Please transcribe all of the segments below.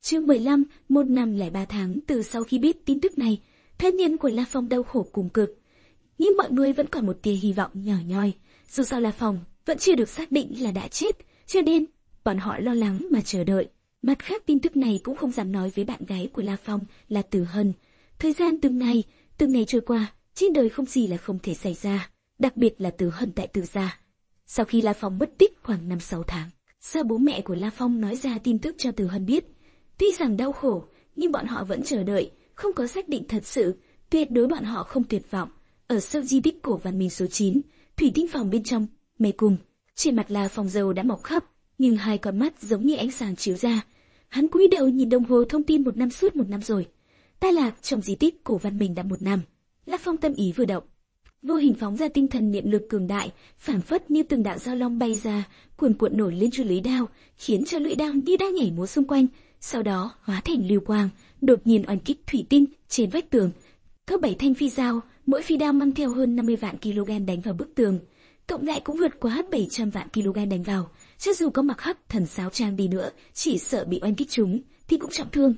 Chương 15, 1 năm 0 3 tháng từ sau khi biết tin tức này, thân nhân của La Phong đau khổ cùng cực. Nhưng mọi người vẫn còn một tia hy vọng nhỏ nhoi. Dù sao La Phong vẫn chưa được xác định là đã chết, cho nên bọn họ lo lắng mà chờ đợi. Mặt khác tin tức này cũng không dám nói với bạn gái của La Phong là Từ Hân. Thời gian từng ngày trôi qua, trên đời không gì là không thể xảy ra, đặc biệt là Từ Hân tại Từ gia. Sau khi La Phong mất tích khoảng 5-6 tháng, sao bố mẹ của La Phong nói ra tin tức cho Từ Hân biết. Tuy rằng đau khổ, nhưng bọn họ vẫn chờ đợi, không có xác định thật sự, tuyệt đối bọn họ không tuyệt vọng. Ở sau di tích cổ văn minh số 9, thủy tinh phòng bên trong, mê cung, trên mặt La Phong dầu đã mọc khắp, nhưng hai con mắt giống như ánh sáng chiếu ra. Hắn cúi đầu nhìn đồng hồ thông tin 1 năm, suốt 1 năm rồi. Tai lạc trong di tích cổ văn minh đã 1 năm. La Phong tâm ý vừa động, vô hình phóng ra tinh thần niệm lực cường đại, phảng phất như từng đạo dao long bay ra, cuồn cuộn nổi lên chuôi lưỡi đao, khiến cho lưỡi đao như đang nhảy múa xung quanh, sau đó hóa thành lưu quang, đột nhiên oanh kích thủy tinh trên vách tường. Có 7 thanh phi dao, mỗi phi đao mang theo hơn 50 vạn kg đánh vào bức tường, cộng lại cũng vượt quá 700 vạn kg đánh vào. Cho dù có mặc hắc thần sáo trang đi nữa, chỉ sợ bị oanh kích trúng thì cũng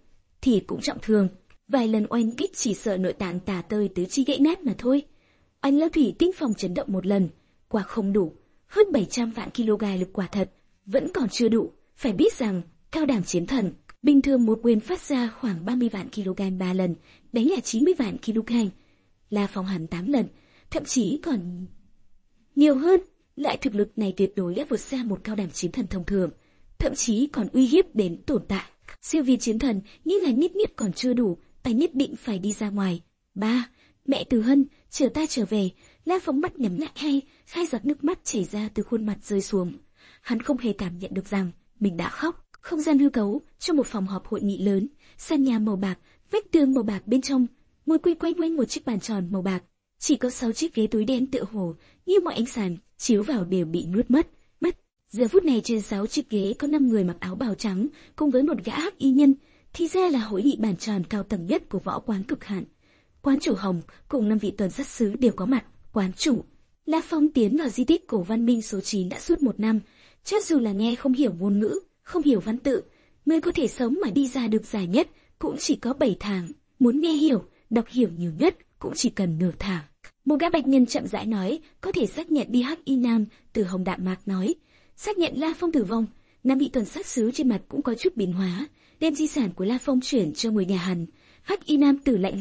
trọng thương. Vài lần oanh kích chỉ sợ nội tạng tả tơi tứ chi gãy nát mà thôi. Oanh lao thủy tinh phòng chấn động một lần, quả không đủ, hơn 700 vạn kg lực quả thật vẫn còn chưa đủ. Phải biết rằng cao đẳng chiến thần bình thường một quyền phát ra khoảng 30 vạn kg 3 lần, đánh là 90 vạn kg. La Phong hẳn 8 lần, thậm chí còn nhiều hơn. Loại thực lực này tuyệt đối đã vượt xa một cao đẳng chiến thần thông thường, thậm chí còn uy hiếp đến tồn tại siêu việt chiến thần. Nghĩ là nít còn chưa đủ, ta nhất định phải đi ra ngoài. Ba, mẹ Từ Hân, chờ ta trở về. La Phong mắt nhắm lại, hai giọt nước mắt chảy ra từ khuôn mặt rơi xuống. Hắn không hề cảm nhận được rằng mình đã khóc. Không gian hư cấu trong một phòng họp hội nghị lớn, sàn nhà màu bạc, vách tường màu bạc, bên trong ngồi quay quanh một chiếc bàn tròn màu bạc, chỉ có 6 chiếc ghế túi đen tựa hồ như mọi ánh sáng chiếu vào đều bị nuốt mất. Giờ phút này trên 6 chiếc ghế có 5 người mặc áo bào trắng cùng với một gã hắc y nhân, thì ra là hội nghị bàn tròn cao tầng nhất của võ quán cực hạn. Quán chủ Hồng cùng 5 vị tuần sát sứ đều có mặt. Quán chủ La Phong tiến vào di tích cổ văn minh số 9 đã suốt 1 năm, cho dù là nghe không hiểu ngôn ngữ, không hiểu văn tự, người có thể sống mà đi ra được dài nhất cũng chỉ có 7 tháng, muốn nghe hiểu, đọc hiểu nhiều nhất cũng chỉ cần nửa tháng. Một gã bạch nhân chậm rãi nói, có thể xác nhận đi. Hắc y nam Từ Hồng đạm mạc nói, xác nhận La Phong tử vong. 5 vị tuần sát sứ trên mặt cũng có chút biến hóa, đem di sản của La Phong chuyển cho người nhà hắn. Hắc y nam tử lạnh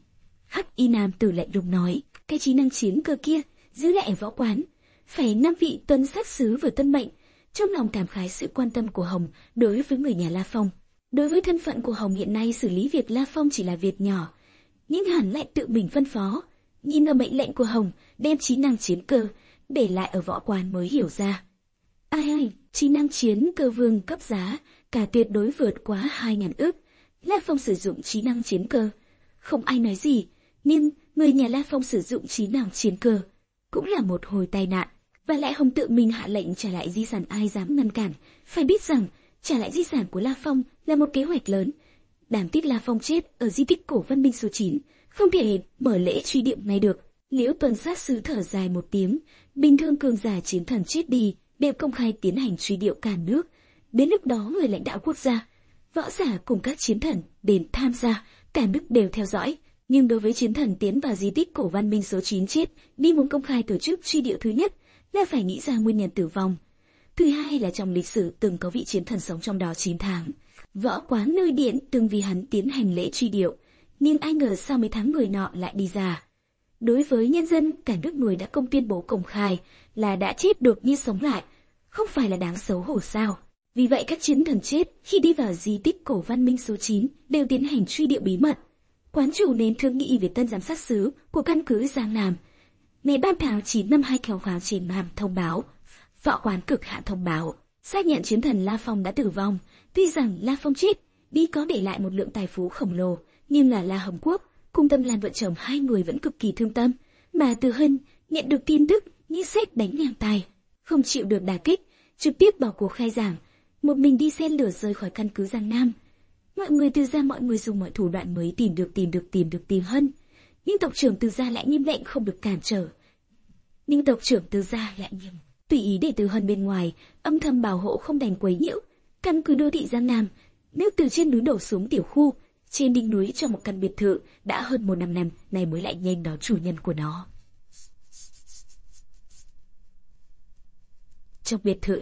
lùng nói, cái trí năng chiến cơ kia giữ lại ở võ quán. Phải 5 vị tuần sát sứ vừa tuân mệnh, trong lòng cảm khái sự quan tâm của Hồng đối với người nhà La Phong. Đối với thân phận của Hồng hiện nay, xử lý việc La Phong chỉ là việc nhỏ, nhưng hắn lại tự mình phân phó. Nhìn ở mệnh lệnh của Hồng, đem trí năng chiến cơ để lại ở võ quán mới hiểu ra. Trí năng chiến cơ vương cấp giá, cả tuyệt đối vượt quá 2.000 ức. La Phong sử dụng trí năng chiến cơ, không ai nói gì, nhưng người nhà La Phong sử dụng trí năng chiến cơ cũng là một hồi tai nạn. Và lại Hồng tự mình hạ lệnh trả lại di sản, ai dám ngăn cản. Phải biết rằng trả lại di sản của La Phong là một kế hoạch lớn. Đáng tiếc La Phong chết ở di tích cổ văn minh số 9, không thể mở lễ truy điệu ngay được. Liễu tuần sát sứ thở dài một tiếng, bình thường cường giả chiến thần chết đi đều công khai tiến hành truy điệu cả nước. Đến lúc đó người lãnh đạo quốc gia, võ giả cùng các chiến thần đến tham gia, cả nước đều theo dõi. Nhưng đối với chiến thần tiến vào di tích cổ văn minh số 9 chết đi, muốn công khai tổ chức truy điệu, thứ nhất là phải nghĩ ra nguyên nhân tử vong, thứ hai là trong lịch sử từng có vị chiến thần sống trong đó 9 tháng. Võ quán nơi điện từng vì hắn tiến hành lễ truy điệu, nhưng ai ngờ sau mấy tháng người nọ lại đi ra. Đối với nhân dân cả nước, người đã tuyên bố công khai là đã chết đột nhiên sống lại, không phải là đáng xấu hổ sao? Vì vậy các chiến thần chết khi đi vào di tích cổ văn minh số 9 đều tiến hành truy điệu bí mật. Quán chủ nên thương nghị về tân giám sát sứ của căn cứ Giang Nam. Ngày 3 tháng 9 năm 2000 trên mạng thông báo, võ quán cực hạn thông báo, xác nhận chiến thần La Phong đã tử vong. Tuy rằng La Phong chết đi có để lại một lượng tài phú khổng lồ, nhưng là La Hồng Quốc cùng Tâm Lan vợ chồng hai người vẫn cực kỳ thương tâm. Mà Từ Hân nhận được tin tức như sét đánh ngang tai, không chịu được đả kích, trực tiếp bỏ cuộc khai giảng, một mình đi xe lửa rời khỏi căn cứ Giang Nam. Mọi người Từ gia, mọi người dùng mọi thủ đoạn mới tìm được Hân, nhưng tộc trưởng Từ gia lại nghiêm lệnh không được cản trở. Tùy ý để Từ Hân bên ngoài âm thầm bảo hộ, không đành quấy nhiễu. Căn cứ đô thị Giang Nam Nếu từ trên núi đổ xuống tiểu khu, trên đỉnh núi trong một căn biệt thự đã hơn 1 năm nay mới lại nhanh đón chủ nhân của nó. Trong biệt thự,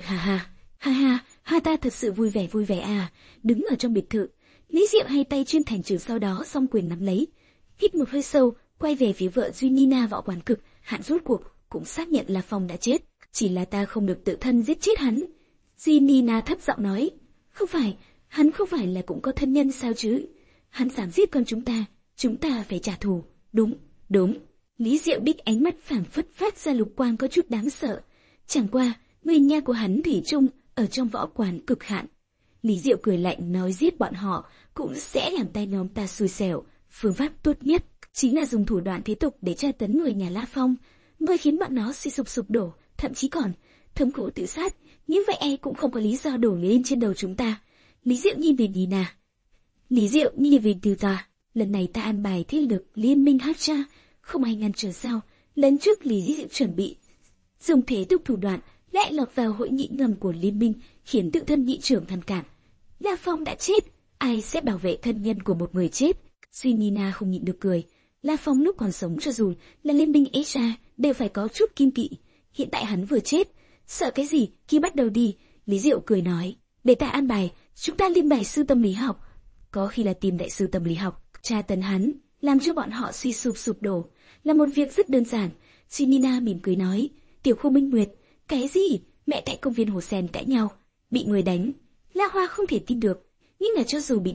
ha ta thật sự vui vẻ à. Đứng ở trong biệt thự, Lý Diệu hai tay trên thành trường, sau đó song quyền nắm lấy, hít một hơi sâu, quay về phía vợ Duy Nina Võ Quán Cực. Hắn rốt cuộc cũng xác nhận La Phong đã chết, chỉ là ta không được tự thân giết chết hắn. Duy Nina thấp giọng nói, không phải, hắn không phải là cũng có thân nhân sao chứ? Hắn dám giết con chúng ta phải trả thù. Đúng. Lý Diệu biết ánh mắt phảng phất phát ra lục quang có chút đáng sợ. Chẳng qua, người nhà của hắn thủy chung ở trong Võ Quán Cực hạn. Lý Diệu cười lạnh nói giết bọn họ cũng sẽ làm tay nhóm ta xui xẻo. Phương pháp tốt nhất chính là dùng thủ đoạn thế tục để tra tấn người nhà La Phong, mới khiến bọn nó suy sụp đổ, thậm chí còn thống khổ tự sát. Như vậy cũng không có lý do đổ lên trên đầu chúng ta. Lý Diệu nhìn về Nina. Lý Diệu nhìn về từ ta. Lần này ta an bài thế lực liên minh Hatcha, không ai ngăn trở sao? Lần trước Lý Diệu chuẩn bị dùng thế tục thủ đoạn, lại lọt vào hội nghị ngầm của liên minh, khiến tự thân nghị trưởng ngăn cản. La Phong đã chết, ai sẽ bảo vệ thân nhân của một người chết? Nina không nhịn được cười. La Phong lúc còn sống cho dù là liên minh Esha đều phải có chút kiêng kỵ. Hiện tại hắn vừa chết, sợ cái gì khi bắt đầu đi? Lý Diệu cười nói, để ta an bài, chúng ta liên bài sư tâm lý học. Có khi là tìm đại sư tâm lý học, tra tấn hắn, làm cho bọn họ suy sụp đổ, là một việc rất đơn giản. Nina mỉm cười nói, tiểu khu Minh Nguyệt, cái gì? Mẹ tại công viên Hồ Sen cãi nhau, bị người đánh. La Hoa không thể tin được, nhưng là cho dù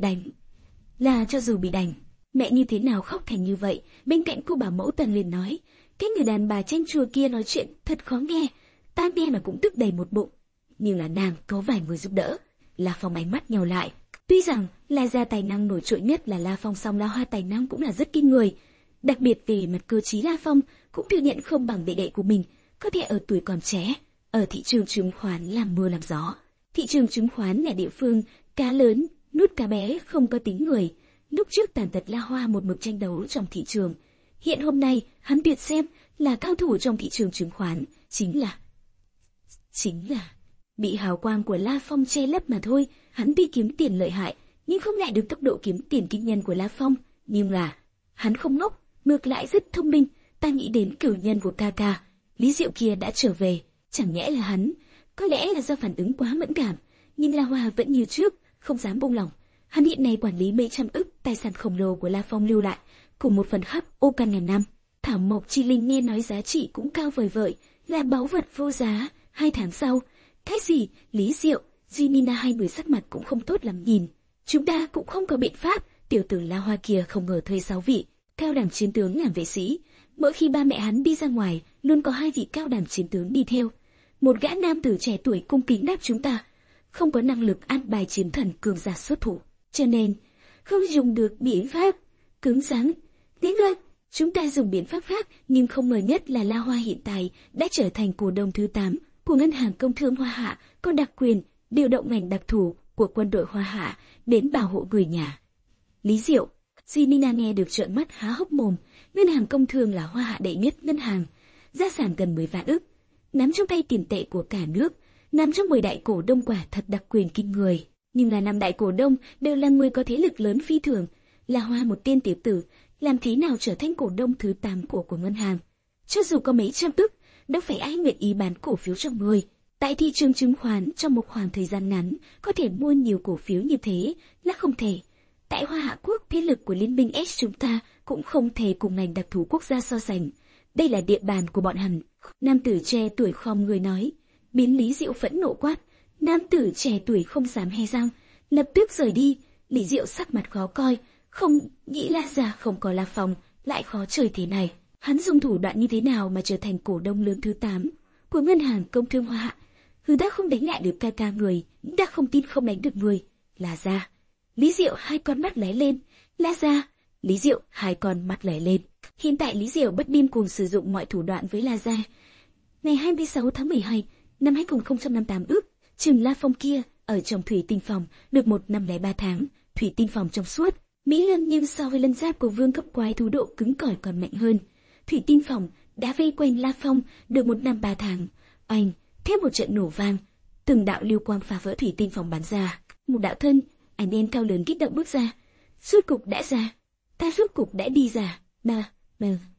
bị đánh, mẹ như thế nào khóc thành như vậy? Bên cạnh cô bảo mẫu Tần liền nói, cái người đàn bà tranh chùa kia nói chuyện thật khó nghe, ta nghe mà cũng tức đầy một bụng. Nhưng là nàng có vài người giúp đỡ. La Phong ánh mắt nhào lại. Tuy rằng La gia tài năng nổi trội nhất là La Phong, song La Hoa tài năng cũng là rất kinh người. Đặc biệt về mặt cơ trí, La Phong cũng thừa nhận không bằng đệ đệ của mình, có thể ở tuổi còn trẻ, ở thị trường chứng khoán làm mưa làm gió. Thị trường chứng khoán là địa phương cá lớn nuốt cá bé, không có tính người. Lúc trước tàn tật La Hoa một mực tranh đấu trong thị trường, hiện hôm nay hắn tuyệt xem là cao thủ trong thị trường chứng khoán, chính là bị hào quang của La Phong che lấp mà thôi. Hắn tuy kiếm tiền lợi hại, nhưng không lại được tốc độ kiếm tiền kinh nhân của La Phong. Nhưng là hắn không ngốc, ngược lại rất thông minh. Ta nghĩ đến cửu nhân của ca Lý Diệu kia đã trở về, chẳng nhẽ là hắn? Có lẽ là do phản ứng quá mẫn cảm, nhưng La Hoa vẫn như trước, không dám buông lỏng. Hắn hiện nay quản lý mấy trăm ức tài sản khổng lồ của La Phong lưu lại, cùng một phần khắp ô can ngàn năm. Thảo mộc chi linh nghe nói giá trị cũng cao vời vợi, là báu vật vô giá. 2 tháng sau, cái gì? Lý Diệu, Duy Nina hai người sắc mặt cũng không tốt lắm nhìn. Chúng ta cũng không có biện pháp. Tiểu tử La Hoa kia không ngờ thuê 6 vị cao đẳng chiến tướng làm vệ sĩ. Mỗi khi ba mẹ hắn đi ra ngoài, luôn có 2 vị cao đẳng chiến tướng đi theo. Một gã nam tử trẻ tuổi cung kính đáp chúng ta không có năng lực an bài chiến thần cường giả xuất thủ, cho nên không dùng được biện pháp cứng rắn. Đến rồi, chúng ta dùng biện pháp khác, nhưng không ngờ nhất là La Hoa hiện tại đã trở thành cổ đông thứ 8 của ngân hàng công thương Hoa Hạ, có đặc quyền điều động ngành đặc thù của quân đội Hoa Hạ đến bảo hộ người nhà. Lý Diệu, Nina nghe được trợn mắt há hốc mồm. Ngân hàng công thương là Hoa Hạ đệ nhất ngân hàng, gia sản gần 10 vạn ức, nắm trong tay tiền tệ của cả nước, nằm trong 10 đại cổ đông, quả thật đặc quyền kinh người. Nhưng là 5 đại cổ đông đều là người có thế lực lớn phi thường. La Hoa một tên tiểu tử, làm thế nào trở thành cổ đông thứ 8 của ngân hàng? Cho dù có mấy trăm ức, đâu phải ai nguyện ý bán cổ phiếu cho người. Tại thị trường chứng khoán trong một khoảng thời gian ngắn có thể mua nhiều cổ phiếu như thế là không thể. Tại Hoa Hạ Quốc, thế lực của Liên minh S chúng ta cũng không thể cùng ngành đặc thù quốc gia so sánh. Đây là địa bàn của bọn hắn. Nam tử trẻ tuổi khom người nói. Biến Lý Diệu phẫn nộ quát. Nam tử trẻ tuổi không dám hé răng, lập tức rời đi. Lý Diệu sắc mặt khó coi, không nghĩ La gia không có La Phong lại khó chơi thế này. Hắn dùng thủ đoạn như thế nào mà trở thành cổ đông lớn thứ 8 của ngân hàng công thương Hoa Hạ? Ta không đánh lại được ca người, ta không tin không đánh được người. La gia. Lý Diệu hai con mắt lóe lên. La gia. Lý Diệu hai con mắt lóe lên. Hiện tại Lý Diệu bất điên cuồng sử dụng mọi thủ đoạn với La gia. Ngày 26 tháng 12 năm 2058 ước, Trừng La Phong kia ở trong thủy tinh phòng được 1 năm 03 tháng. Thủy tinh phòng trong suốt, mỹ lân, nhưng so với lân giáp của vương cấp quái thú độ cứng cỏi còn mạnh hơn. Thủy tinh phòng đã vây quanh La Phong được 1 năm 3 tháng. Oanh, thêm một trận nổ vang, từng đạo lưu quang phá vỡ thủy tinh phòng bắn ra. Một đạo thân Ánh đen cao lớn kích động bước ra. Rốt cục đã ra. Ta rốt cục đã đi ra. Mà,